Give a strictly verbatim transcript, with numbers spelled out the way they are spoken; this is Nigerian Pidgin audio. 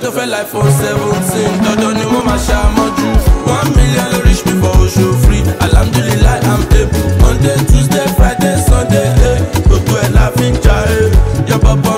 tó fẹ́ like phone seventeen. Dandan ni mo máa ṣàmọ́jú. One million ló reach me for oṣù free. Alhamdulillah I'm able. Monday, Tuesday, Friday, Sunday, eh. Gbogbo ẹ̀ la fi ń jà, eh. Your papa